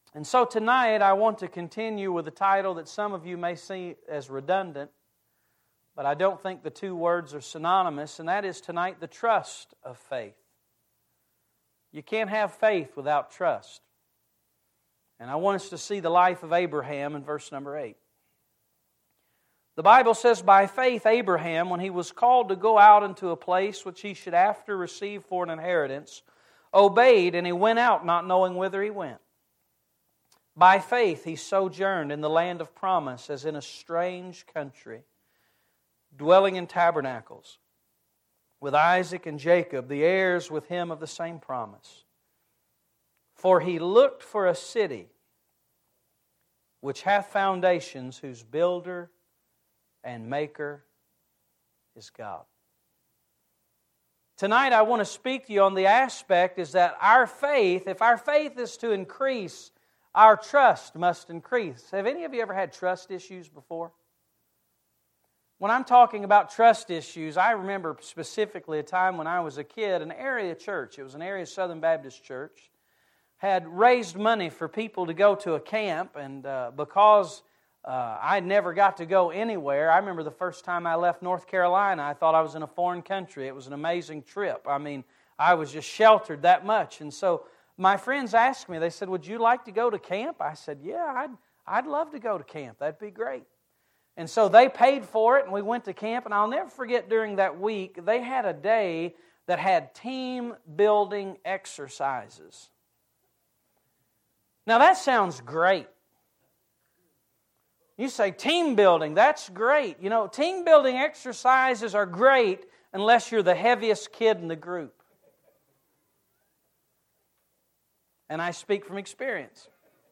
And so tonight I want to continue with a title that some of you may see as redundant, but I don't think the two words are synonymous, and that is tonight the trust of faith. You can't have faith without trust. And I want us to see the life of Abraham in verse number 8. The Bible says, by faith Abraham, when he was called to go out into a place which he should after receive for an inheritance, obeyed, and he went out not knowing whither he went. By faith he sojourned in the land of promise as in a strange country, dwelling in tabernacles, with Isaac and Jacob, the heirs with him of the same promise. For he looked for a city which hath foundations, whose builder and maker is God. Tonight I want to speak to you on the aspect is that our faith, if our faith is to increase, our trust must increase. Have any of you ever had trust issues before? When I'm talking about trust issues, I remember specifically a time when I was a kid, an area church, it was an area Southern Baptist church, had raised money for people to go to a camp, and because I never got to go anywhere, I remember the first time I left North Carolina, I thought I was in a foreign country. It was an amazing trip. I mean, I was just sheltered that much, and so my friends asked me, they said, would you like to go to camp? I said, yeah, I'd love to go to camp. That'd be great. And so they paid for it, and we went to camp. And I'll never forget during that week, they had a day that had team building exercises. Now that sounds great. You say, team building, that's great. You know, team building exercises are great unless you're the heaviest kid in the group. And I speak from experience.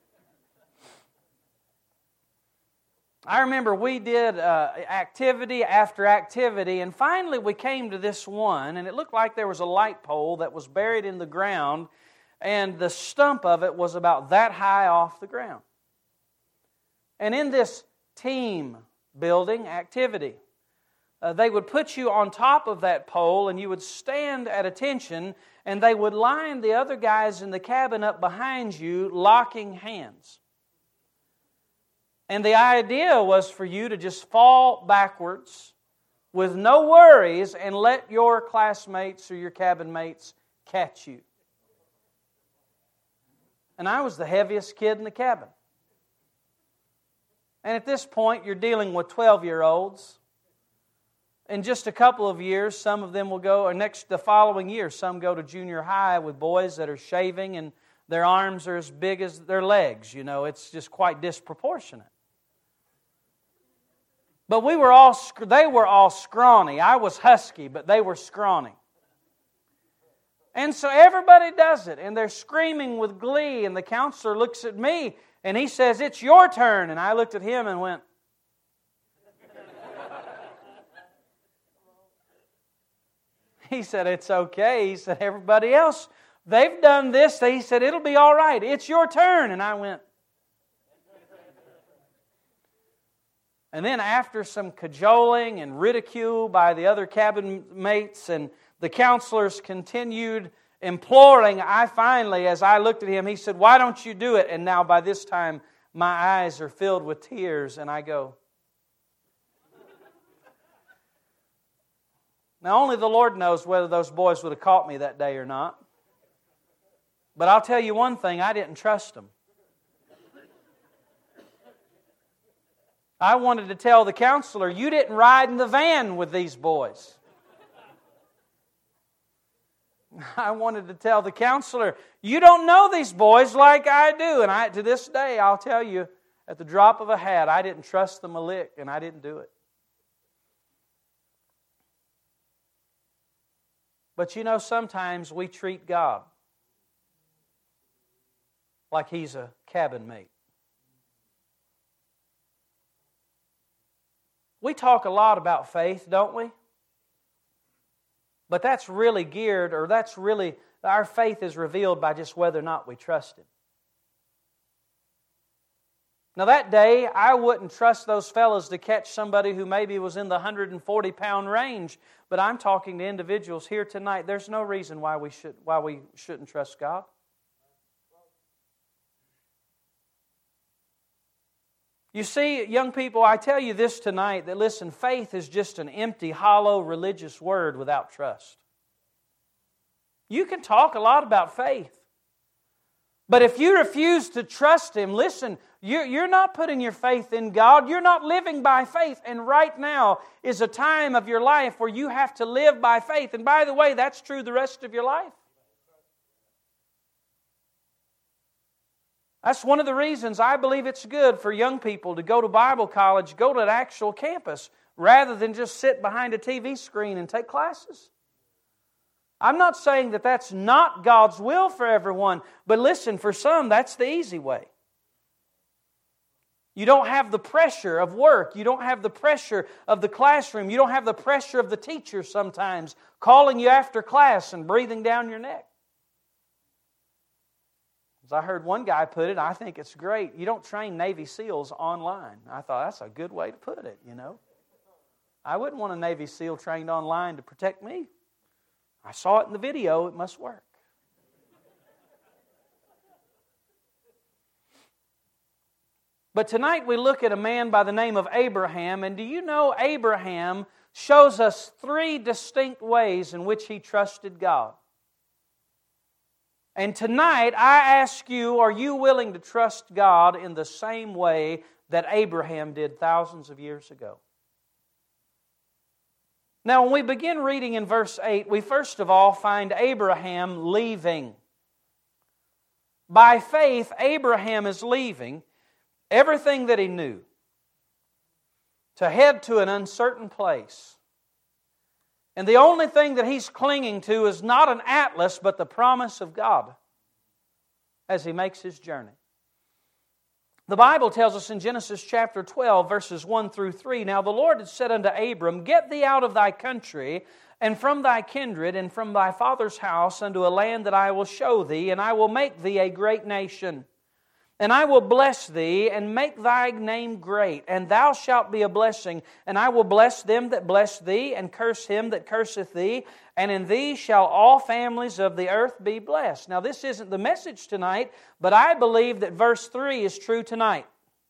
I remember we did activity after activity, and finally we came to this one, and it looked like there was a light pole that was buried in the ground, and the stump of it was about that high off the ground. And in this team building activity, they would put you on top of that pole, and you would stand at attention, and they would line the other guys in the cabin up behind you, locking hands. And the idea was for you to just fall backwards with no worries and let your classmates or your cabin mates catch you. And I was the heaviest kid in the cabin. And at this point, you're dealing with 12-year-olds. In just a couple of years, some of them will go, or the following year, some go to junior high with boys that are shaving and their arms are as big as their legs. You know, it's just quite disproportionate. But they were all scrawny. I was husky, but they were scrawny. And so everybody does it, and they're screaming with glee, and the counselor looks at me, and he says, it's your turn. And I looked at him and went, he said, it's okay. He said, everybody else, they've done this. He said, it'll be all right. It's your turn. And I went. And then after some cajoling and ridicule by the other cabin mates and the counselors continued imploring, I finally, as I looked at him, he said, why don't you do it? And now by this time, my eyes are filled with tears, and I go. Now, only the Lord knows whether those boys would have caught me that day or not. But I'll tell you one thing, I didn't trust them. I wanted to tell the counselor, you didn't ride in the van with these boys. I wanted to tell the counselor, you don't know these boys like I do. And to this day, I'll tell you, at the drop of a hat, I didn't trust them a lick, and I didn't do it. But you know, sometimes we treat God like He's a cabin mate. We talk a lot about faith, don't we? But that's really geared, or our faith is revealed by just whether or not we trust Him. Now that day, I wouldn't trust those fellows to catch somebody who maybe was in the 140-pound range, but I'm talking to individuals here tonight. There's no reason why we shouldn't trust God. You see, young people, I tell you this tonight, that listen, faith is just an empty, hollow, religious word without trust. You can talk a lot about faith. But if you refuse to trust Him, listen, you're not putting your faith in God. You're not living by faith. And right now is a time of your life where you have to live by faith. And by the way, that's true the rest of your life. That's one of the reasons I believe it's good for young people to go to Bible college, go to an actual campus, rather than just sit behind a TV screen and take classes. I'm not saying that that's not God's will for everyone, but listen, for some, that's the easy way. You don't have the pressure of work. You don't have the pressure of the classroom. You don't have the pressure of the teacher sometimes calling you after class and breathing down your neck. As I heard one guy put it, I think it's great. You don't train Navy SEALs online. I thought that's a good way to put it, you know. I wouldn't want a Navy SEAL trained online to protect me. I saw it in the video, it must work. But tonight we look at a man by the name of Abraham, and do you know Abraham shows us 3 distinct ways in which he trusted God. And tonight I ask you, are you willing to trust God in the same way that Abraham did thousands of years ago? Now, when we begin reading in verse 8, we first of all find Abraham leaving. By faith, Abraham is leaving everything that he knew to head to an uncertain place. And the only thing that he's clinging to is not an atlas, but the promise of God as he makes his journey. The Bible tells us in Genesis chapter 12, verses 1 through 3, Now the Lord had said unto Abram, Get thee out of thy country, and from thy kindred, and from thy father's house, unto a land that I will show thee, and I will make thee a great nation. And I will bless thee, and make thy name great, and thou shalt be a blessing. And I will bless them that bless thee, and curse him that curseth thee. And in thee shall all families of the earth be blessed. Now this isn't the message tonight, but I believe that verse 3 is true tonight.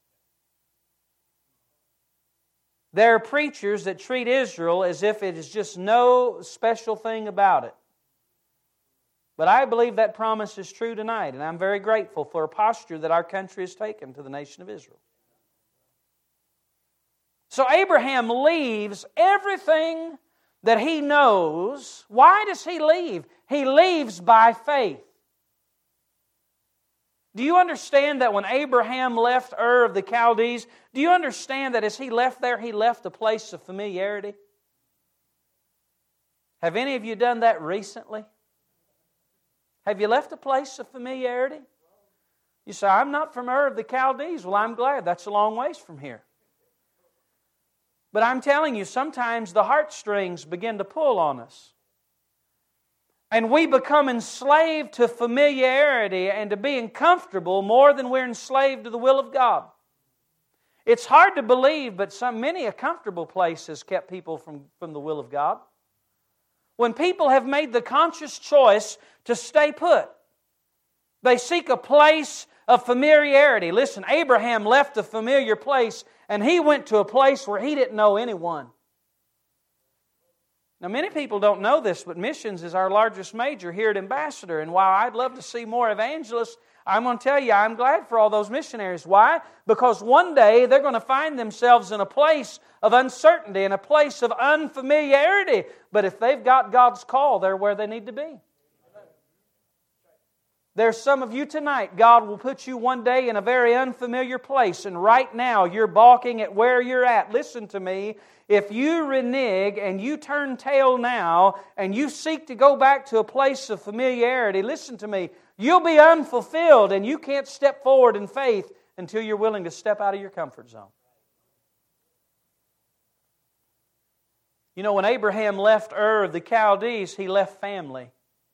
There are preachers that treat Israel as if it is just no special thing about it. But I believe that promise is true tonight, and I'm very grateful for a posture that our country has taken to the nation of Israel. So Abraham leaves everything that he knows. Why does he leave? He leaves by faith. Do you understand that when Abraham left Ur of the Chaldees, do you understand that as he left there, he left a place of familiarity? Have any of you done that recently? Have you left a place of familiarity? You say, I'm not from Ur of the Chaldees. Well, I'm glad. That's a long ways from here. But I'm telling you, sometimes the heartstrings begin to pull on us. And we become enslaved to familiarity and to being comfortable more than we're enslaved to the will of God. It's hard to believe, but many a comfortable place has kept people from the will of God. When people have made the conscious choice to stay put, they seek a place of familiarity. Listen, Abraham left a familiar place and he went to a place where he didn't know anyone. Now, many people don't know this, but missions is our largest major here at Ambassador. And while I'd love to see more evangelists, I'm going to tell you, I'm glad for all those missionaries. Why? Because one day they're going to find themselves in a place of uncertainty, in a place of unfamiliarity. But if they've got God's call, they're where they need to be. There's some of you tonight, God will put you one day in a very unfamiliar place, and right now you're balking at where you're at. Listen to me. If you renege and you turn tail now and you seek to go back to a place of familiarity, listen to me, you'll be unfulfilled and you can't step forward in faith until you're willing to step out of your comfort zone. You know, when Abraham left Ur of the Chaldees, he left family.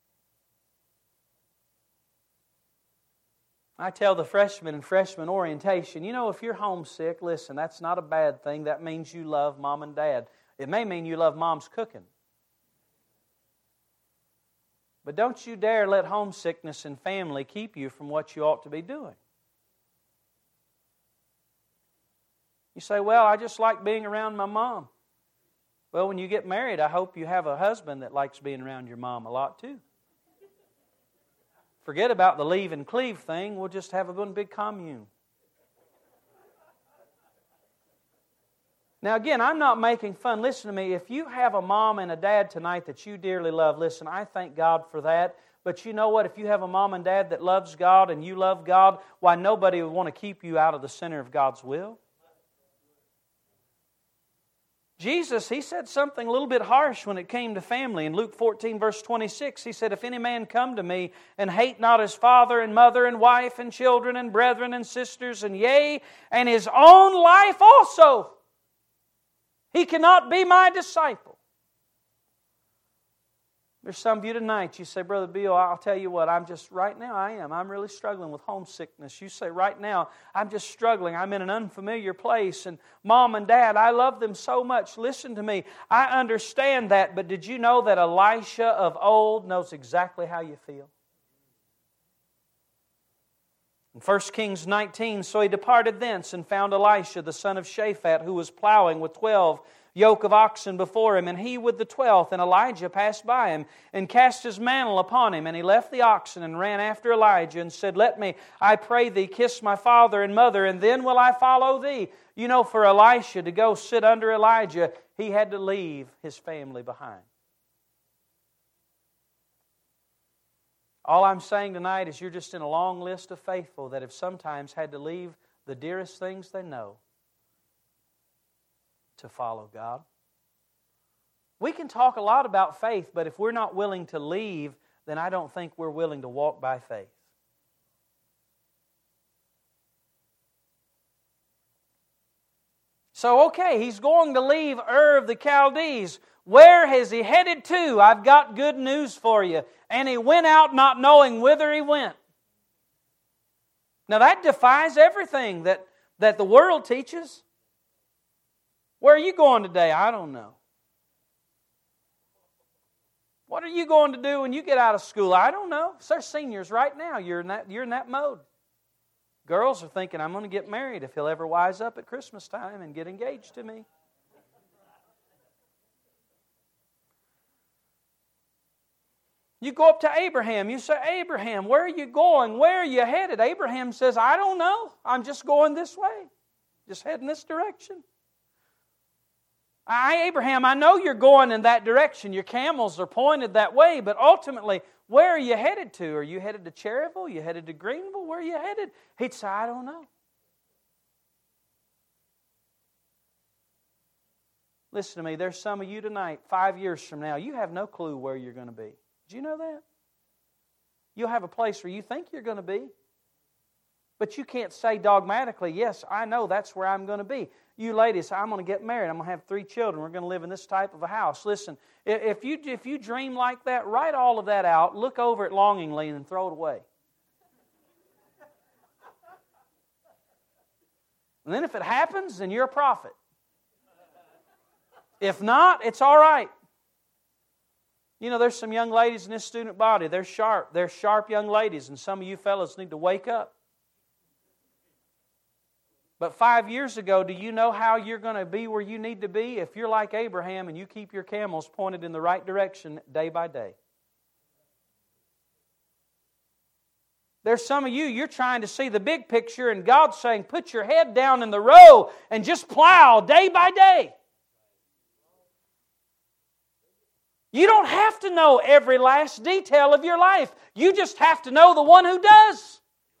I tell the freshmen in freshman orientation, you know, if you're homesick, listen, that's not a bad thing. That means you love mom and dad. It may mean you love mom's cooking. But don't you dare let homesickness and family keep you from what you ought to be doing. You say, well, I just like being around my mom. Well, when you get married, I hope you have a husband that likes being around your mom a lot too. Forget about the leave and cleave thing. We'll just have one big commune. Now again, I'm not making fun. Listen to me. If you have a mom and a dad tonight that you dearly love, listen, I thank God for that. But you know what? If you have a mom and dad that loves God and you love God, why nobody would want to keep you out of the center of God's will. Jesus, He said something a little bit harsh when it came to family. In Luke 14, verse 26, He said, if any man come to me and hate not his father and mother and wife and children and brethren and sisters and yea, and his own life also, he cannot be my disciple. There's some of you tonight, you say, Brother Bill, I'll tell you what, I'm really struggling with homesickness. You say, right now, I'm just struggling. I'm in an unfamiliar place, and Mom and Dad, I love them so much. Listen to me. I understand that, but did you know that Elisha of old knows exactly how you feel? In 1 Kings 19, so he departed thence and found Elisha, the son of Shaphat, who was plowing with 12 yoke of oxen before him, and he with the 12th. And Elijah passed by him and cast his mantle upon him. And he left the oxen and ran after Elijah and said, let me, I pray thee, kiss my father and mother, and then will I follow thee. You know, for Elisha to go sit under Elijah, he had to leave his family behind. All I'm saying tonight is you're just in a long list of faithful that have sometimes had to leave the dearest things they know to follow God. We can talk a lot about faith, but if we're not willing to leave, then I don't think we're willing to walk by faith. So, okay, he's going to leave Ur of the Chaldees. Where has he headed to? I've got good news for you. And he went out not knowing whither he went. Now that defies everything that the world teaches. Where are you going today? I don't know. What are you going to do when you get out of school? I don't know. They're seniors right now. You're in that mode. Girls are thinking, I'm going to get married if he'll ever wise up at Christmas time and get engaged to me. You go up to Abraham. You say, Abraham, where are you going? Where are you headed? Abraham says, I don't know. I'm just going this way. Just heading this direction. Abraham, I know you're going in that direction. Your camels are pointed that way, but ultimately, where are you headed to? Are you headed to Cherryville? Are you headed to Greenville? Where are you headed? He'd say, I don't know. Listen to me, there's some of you tonight, 5 years from now, you have no clue where you're going to be. Did you know that? You'll have a place where you think you're going to be, but you can't say dogmatically, yes, I know that's where I'm going to be. You ladies, I'm going to get married. I'm going to have 3 children. We're going to live in this type of a house. Listen, if you dream like that, write all of that out, look over it longingly, and throw it away. And then if it happens, then you're a prophet. If not, it's all right. You know, there's some young ladies in this student body. They're sharp. They're sharp young ladies, and some of you fellas need to wake up. But 5 years ago, do you know how you're going to be where you need to be? If you're like Abraham and you keep your camels pointed in the right direction day by day. There's some of you, you're trying to see the big picture, and God's saying, put your head down in the row and just plow day by day. You don't have to know every last detail of your life. You just have to know the one who does.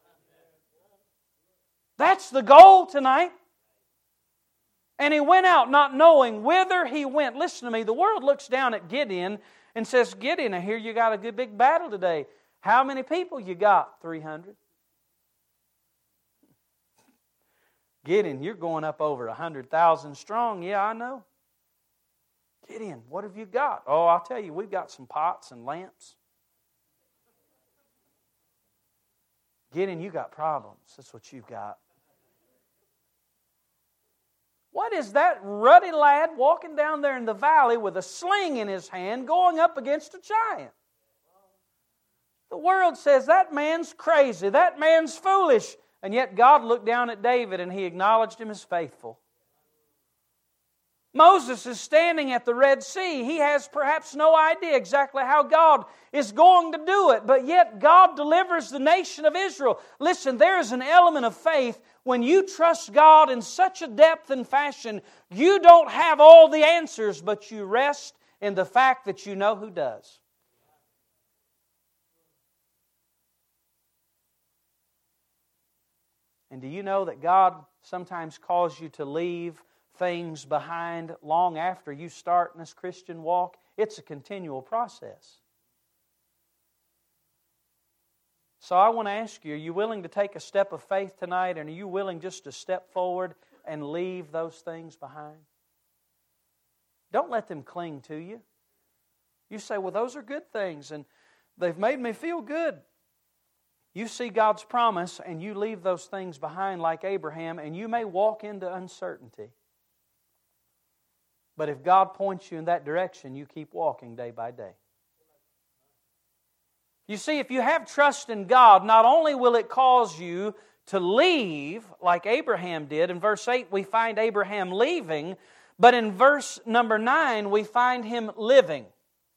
That's the goal tonight. And he went out not knowing whither he went. Listen to me, the world looks down at Gideon and says, Gideon, I hear you got a good big battle today. How many people you got? 300. Gideon, you're going up over 100,000 strong. Yeah, I know. Gideon, what have you got? Oh, I'll tell you, we've got some pots and lamps. Gideon, you got problems. That's what you've got. What is that ruddy lad walking down there in the valley with a sling in his hand going up against a giant? The world says that man's crazy, that man's foolish. And yet God looked down at David and He acknowledged him as faithful. Moses is standing at the Red Sea. He has perhaps no idea exactly how God is going to do it, but yet God delivers the nation of Israel. Listen, there is an element of faith when you trust God in such a depth and fashion. You don't have all the answers, but you rest in the fact that you know who does. And do you know that God sometimes calls you to leave things behind long after you start in this Christian walk? It's a continual process. So I want to ask you, are you willing to take a step of faith tonight, and are you willing just to step forward and leave those things behind? Don't let them cling to you. You say, well, those are good things, and they've made me feel good. You see God's promise, and you leave those things behind like Abraham, and you may walk into uncertainty. But if God points you in that direction, you keep walking day by day. You see, if you have trust in God, not only will it cause you to leave like Abraham did. In verse 8 we find Abraham leaving, but in verse number 9 we find him living.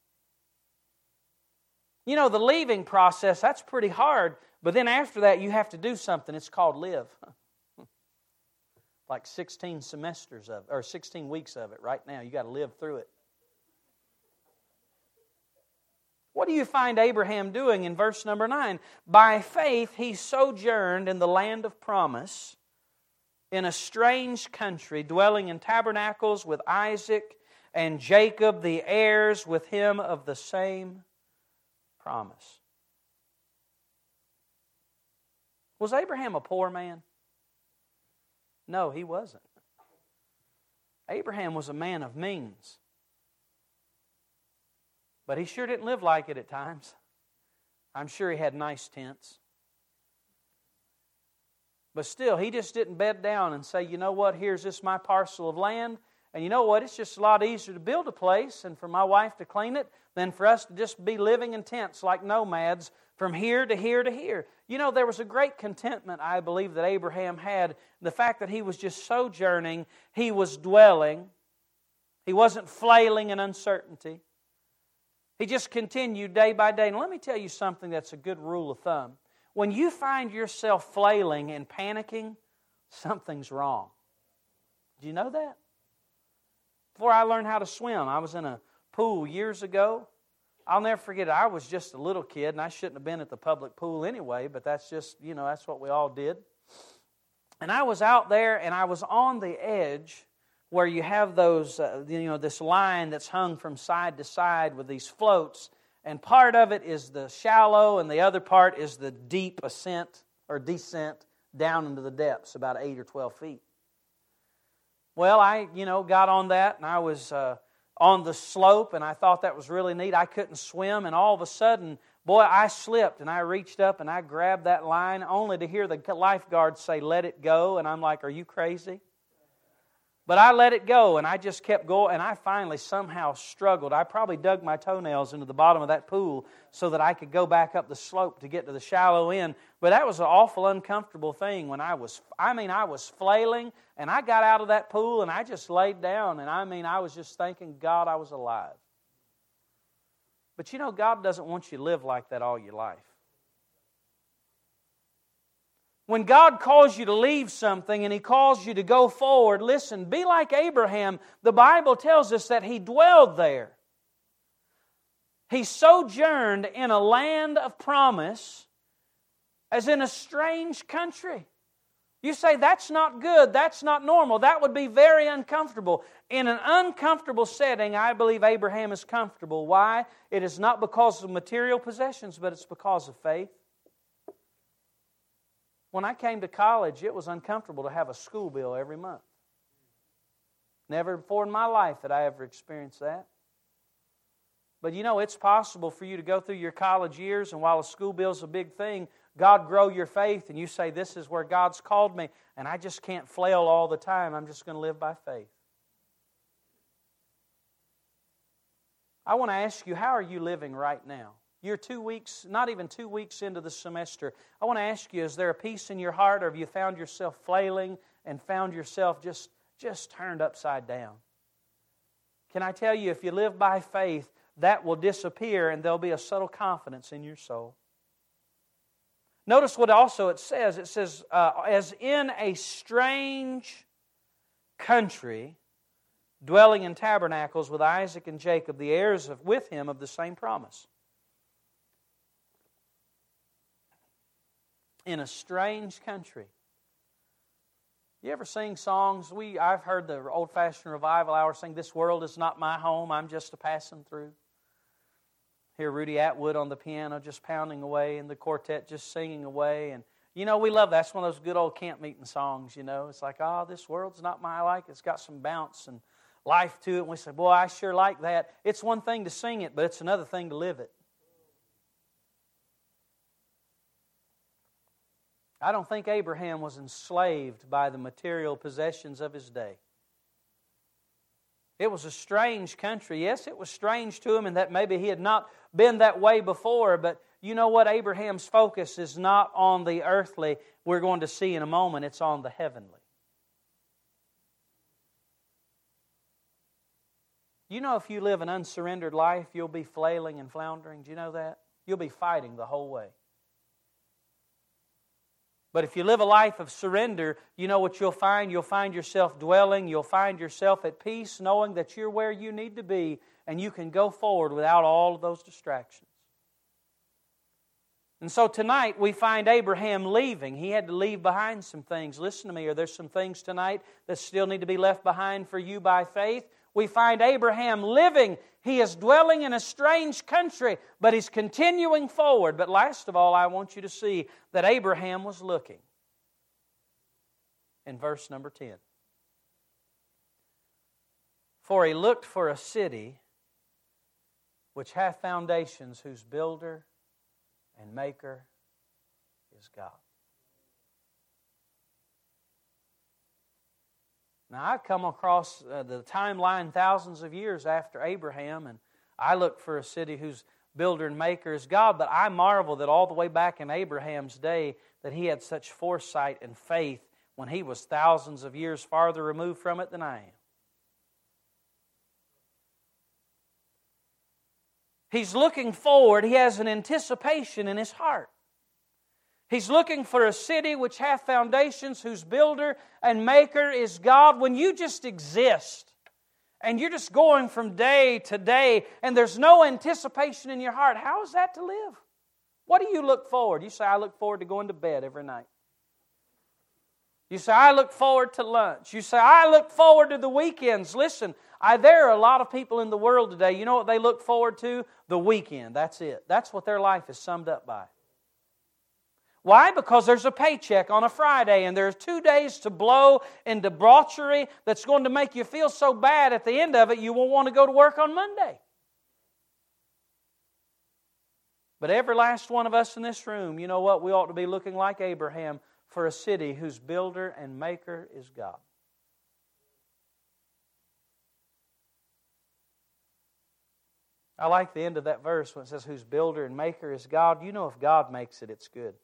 You know, the leaving process, that's pretty hard, but then after that you have to do something. It's called live. Like 16 semesters of it, or 16 weeks of it right now. You got to live through it. What do you find Abraham doing in verse number 9? By faith he sojourned in the land of promise, in a strange country, dwelling in tabernacles with Isaac and Jacob, the heirs with him of the same promise. Was Abraham a poor man? No, he wasn't. Abraham was a man of means. But he sure didn't live like it at times. I'm sure he had nice tents. But still, he just didn't bed down and say, you know what, here's this my parcel of land. And you know what, it's just a lot easier to build a place and for my wife to clean it than for us to just be living in tents like nomads from here to here to here. You know, there was a great contentment, I believe, that Abraham had. The fact that he was just sojourning, he was dwelling. He wasn't flailing in uncertainty. He just continued day by day. And let me tell you something that's a good rule of thumb. When you find yourself flailing and panicking, something's wrong. Do you know that? Before I learned how to swim, I was in a pool years ago. I'll never forget it. I was just a little kid, and I shouldn't have been at the public pool anyway, but that's just, you know, that's what we all did. And I was out there, and I was on the edge where you have those, this line that's hung from side to side with these floats, and part of it is the shallow, and the other part is the deep ascent or descent down into the depths, about 8 or 12 feet. Well, I, got on that, and I was on the slope, and I thought that was really neat. I couldn't swim, and all of a sudden, boy, I slipped, and I reached up, and I grabbed that line, only to hear the lifeguard say, "Let it go," and I'm like, "Are you crazy?" But I let it go, and I just kept going, and I finally somehow struggled. I probably dug my toenails into the bottom of that pool so that I could go back up the slope to get to the shallow end. But that was an awful uncomfortable thing when I was flailing, and I got out of that pool, and I just laid down, and I was just thanking God I was alive. But God doesn't want you to live like that all your life. When God calls you to leave something and He calls you to go forward, listen, be like Abraham. The Bible tells us that he dwelled there. He sojourned in a land of promise as in a strange country. You say, that's not good, that's not normal, that would be very uncomfortable. In an uncomfortable setting, I believe Abraham is comfortable. Why? It is not because of material possessions, but it's because of faith. When I came to college, it was uncomfortable to have a school bill every month. Never before in my life had I ever experienced that. But it's possible for you to go through your college years, and while a school bill is a big thing, God grow your faith, and you say, this is where God's called me, and I just can't flail all the time. I'm just going to live by faith. I want to ask you, how are you living right now? You're 2 weeks, not even 2 weeks into the semester. I want to ask you, is there a peace in your heart, or have you found yourself flailing and found yourself just turned upside down? Can I tell you, if you live by faith, that will disappear and there'll be a subtle confidence in your soul. Notice what also it says. It says, as in a strange country, dwelling in tabernacles with Isaac and Jacob, the heirs with him of the same promise. In a strange country. You ever sing songs? I've heard the old-fashioned revival hour sing, "This world is not my home, I'm just a passing through." Hear Rudy Atwood on the piano just pounding away and the quartet just singing away. And you know, we love that. That's one of those good old camp meeting songs, you know. It's like, oh, this world's not my like. It's got some bounce and life to it. And we say, boy, I sure like that. It's one thing to sing it, but it's another thing to live it. I don't think Abraham was enslaved by the material possessions of his day. It was a strange country. Yes, it was strange to him in that maybe he had not been that way before, but you know what? Abraham's focus is not on the earthly. We're going to see in a moment. It's on the heavenly. You know, if you live an unsurrendered life, you'll be flailing and floundering. Do you know that? You'll be fighting the whole way. But if you live a life of surrender, you know what you'll find? You'll find yourself dwelling. You'll find yourself at peace, knowing that you're where you need to be, and you can go forward without all of those distractions. And so tonight we find Abraham leaving. He had to leave behind some things. Listen to me, are there some things tonight that still need to be left behind for you by faith? We find Abraham living. He is dwelling in a strange country, but he's continuing forward. But last of all, I want you to see that Abraham was looking. In verse number 10. For he looked for a city which hath foundations, whose builder and maker is God. Now, I've come across the timeline thousands of years after Abraham, and I look for a city whose builder and maker is God, but I marvel that all the way back in Abraham's day that he had such foresight and faith when he was thousands of years farther removed from it than I am. He's looking forward. He has an anticipation in his heart. He's looking for a city which hath foundations, whose builder and maker is God. When you just exist and you're just going from day to day and there's no anticipation in your heart, how is that to live? What do you look forward? You say, I look forward to going to bed every night. You say, I look forward to lunch. You say, I look forward to the weekends. Listen, there are a lot of people in the world today, you know what they look forward to? The weekend. That's it. That's what their life is summed up by. Why? Because there's a paycheck on a Friday and there's 2 days to blow in debauchery that's going to make you feel so bad at the end of it you won't want to go to work on Monday. But every last one of us in this room, you know what? We ought to be looking like Abraham for a city whose builder and maker is God. I like the end of that verse when it says, whose builder and maker is God. You know if God makes it, it's good.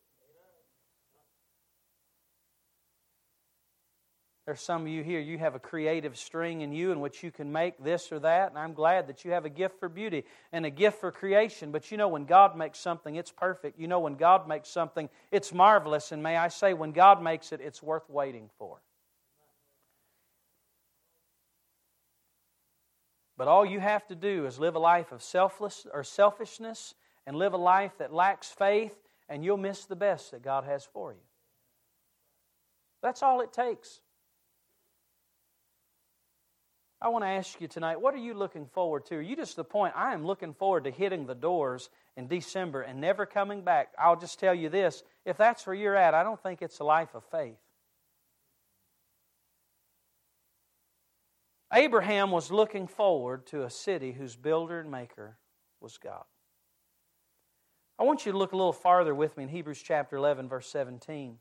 There's some of you here, you have a creative string in you in which you can make this or that, and I'm glad that you have a gift for beauty and a gift for creation. But you know when God makes something, it's perfect. You know when God makes something, it's marvelous. And may I say, when God makes it, it's worth waiting for. But all you have to do is live a life of selfishness and live a life that lacks faith, and you'll miss the best that God has for you. That's all it takes. I want to ask you tonight, what are you looking forward to? Are you just to the point, I am looking forward to hitting the doors in December and never coming back? I'll just tell you this, if that's where you're at, I don't think it's a life of faith. Abraham was looking forward to a city whose builder and maker was God. I want you to look a little farther with me in Hebrews chapter 11, verse 17.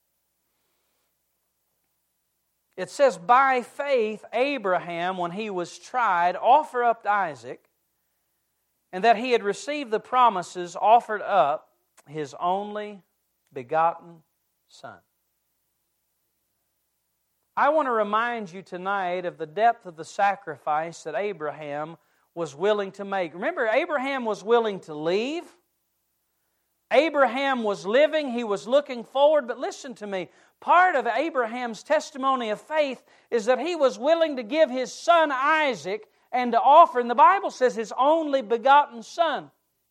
It says, by faith Abraham, when he was tried, offered up Isaac, and that he had received the promises, offered up his only begotten son. I want to remind you tonight of the depth of the sacrifice that Abraham was willing to make. Remember, Abraham was willing to leave. Abraham was living. He was looking forward. But listen to me. Part of Abraham's testimony of faith is that he was willing to give his son Isaac and to offer, and the Bible says, his only begotten son.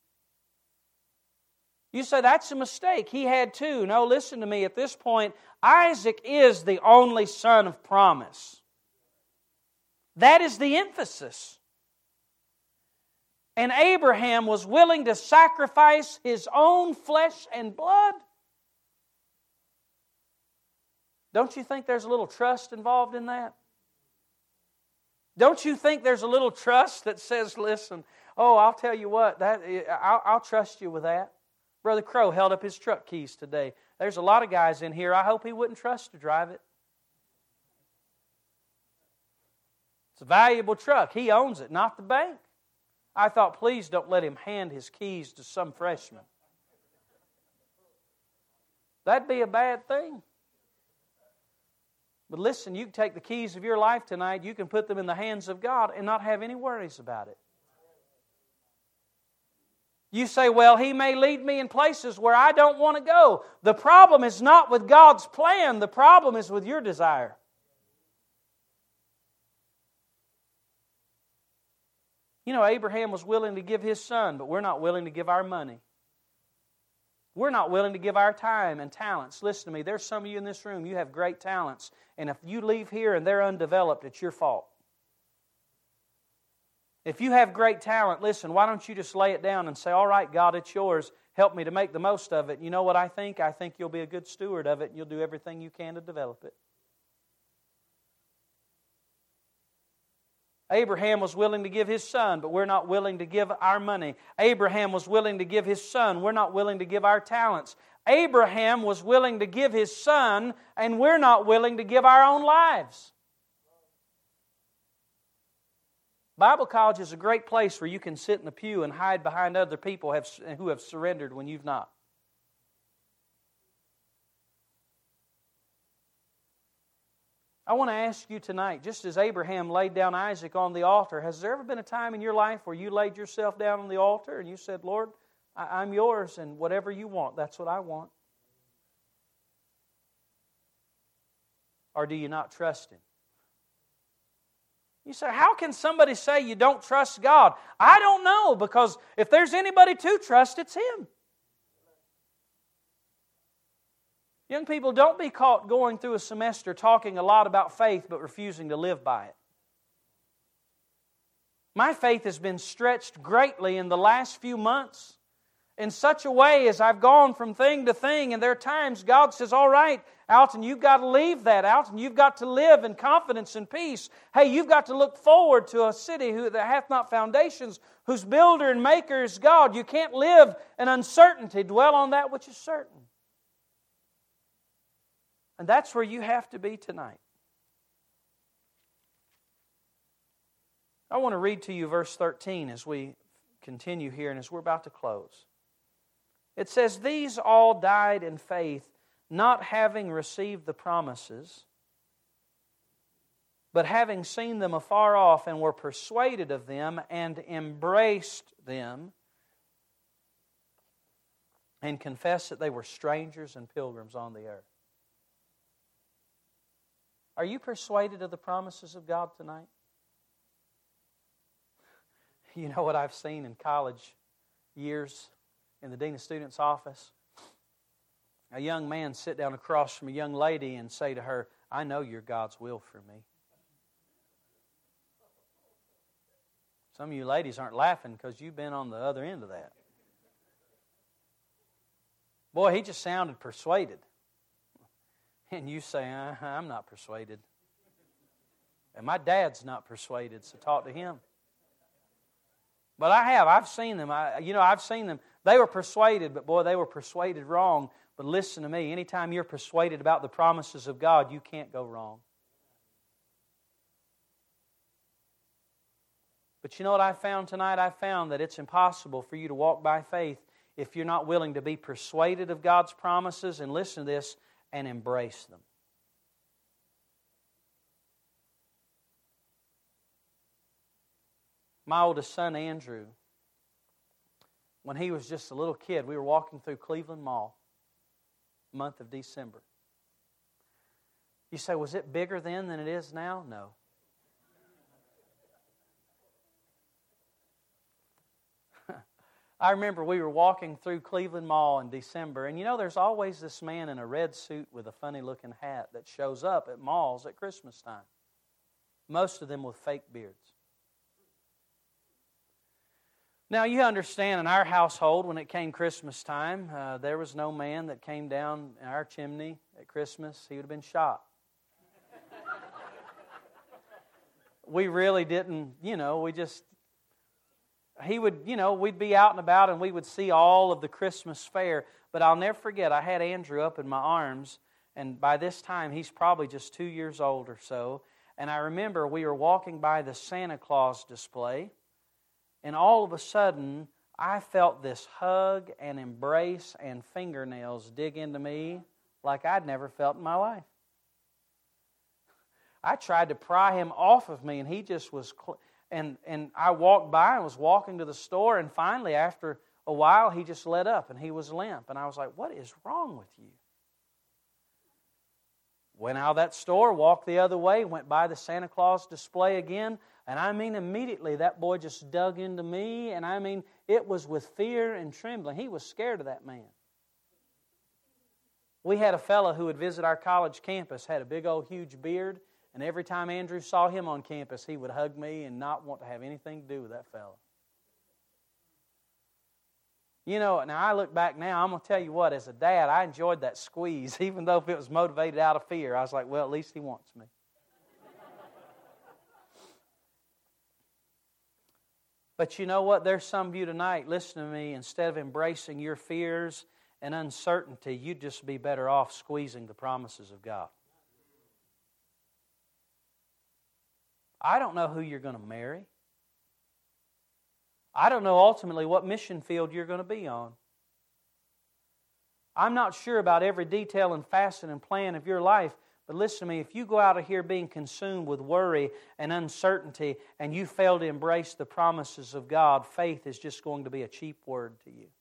You say, that's a mistake. He had two. No, listen to me. At this point, Isaac is the only son of promise. That is the emphasis. And Abraham was willing to sacrifice his own flesh and blood. Don't you think there's a little trust involved in that? Don't you think there's a little trust that says, listen, I'll tell you what, I'll trust you with that. Brother Crow held up his truck keys today. There's a lot of guys in here, I hope he wouldn't trust to drive it. It's a valuable truck. He owns it, not the bank. I thought, please don't let him hand his keys to some freshman. That'd be a bad thing. But listen, you can take the keys of your life tonight, you can put them in the hands of God and not have any worries about it. You say, well, He may lead me in places where I don't want to go. The problem is not with God's plan. The problem is with your desire. You know, Abraham was willing to give his son, but we're not willing to give our money. We're not willing to give our time and talents. Listen to me, there's some of you in this room, you have great talents, and if you leave here and they're undeveloped, it's your fault. If you have great talent, listen, why don't you just lay it down and say, all right, God, it's yours. Help me to make the most of it. You know what I think? I think you'll be a good steward of it, and you'll do everything you can to develop it. Abraham was willing to give his son, but we're not willing to give our money. Abraham was willing to give his son. We're not willing to give our talents. Abraham was willing to give his son, and we're not willing to give our own lives. Bible college is a great place where you can sit in the pew and hide behind other people who have surrendered when you've not. I want to ask you tonight, just as Abraham laid down Isaac on the altar, has there ever been a time in your life where you laid yourself down on the altar and you said, Lord, I'm yours, and whatever you want, that's what I want? Or do you not trust Him? You say, how can somebody say you don't trust God? I don't know, because if there's anybody to trust, it's Him. Young people, don't be caught going through a semester talking a lot about faith but refusing to live by it. My faith has been stretched greatly in the last few months in such a way as I've gone from thing to thing, and there are times God says, all right, Alton, you've got to leave that, Alton. You've got to live in confidence and peace. Hey, you've got to look forward to a city that hath not foundations, whose builder and maker is God. You can't live in uncertainty. Dwell on that which is certain. And that's where you have to be tonight. I want to read to you verse 13 as we continue here and as we're about to close. It says, these all died in faith, not having received the promises, but having seen them afar off, and were persuaded of them, and embraced them, and confessed that they were strangers and pilgrims on the earth. Are you persuaded of the promises of God tonight? You know what I've seen in college years in the Dean of Students' office? A young man sit down across from a young lady and say to her, I know you're God's will for me. Some of you ladies aren't laughing because you've been on the other end of that. Boy, he just sounded persuaded. And you say, I'm not persuaded. And my dad's not persuaded, so talk to him. But I've seen them. I've seen them. They were persuaded, but boy, they were persuaded wrong. But listen to me, anytime you're persuaded about the promises of God, you can't go wrong. But you know what I found tonight? I found that it's impossible for you to walk by faith if you're not willing to be persuaded of God's promises, and listen to this, and embrace them. My oldest son, Andrew, when he was just a little kid, we were walking through Cleveland Mall, month of December. You say, was it bigger then than it is now? No. I remember we were walking through Cleveland Mall in December, and you know there's always this man in a red suit with a funny-looking hat that shows up at malls at Christmas time. Most of them with fake beards. Now you understand in our household when it came Christmas time, there was no man that came down our chimney at Christmas. He would have been shot. We really didn't, he would, we'd be out and about and we would see all of the Christmas fair. But I'll never forget, I had Andrew up in my arms, and by this time he's probably just 2 years old or so. And I remember we were walking by the Santa Claus display, and all of a sudden I felt this hug and embrace and fingernails dig into me like I'd never felt in my life. I tried to pry him off of me, and he just was... And I walked by and was walking to the store, and finally, after a while, he just let up, and he was limp. And I was like, what is wrong with you? Went out of that store, walked the other way, went by the Santa Claus display again, and I mean immediately that boy just dug into me, and I mean it was with fear and trembling. He was scared of that man. We had a fellow who would visit our college campus, had a big old huge beard, and every time Andrew saw him on campus, he would hug me and not want to have anything to do with that fellow. Now I look back now, I'm going to tell you what, as a dad, I enjoyed that squeeze, even though if it was motivated out of fear. I was like, well, at least he wants me. But you know what? There's some of you tonight, listen to me, instead of embracing your fears and uncertainty, you'd just be better off squeezing the promises of God. I don't know who you're going to marry. I don't know ultimately what mission field you're going to be on. I'm not sure about every detail and facet and plan of your life, but listen to me, if you go out of here being consumed with worry and uncertainty and you fail to embrace the promises of God, faith is just going to be a cheap word to you.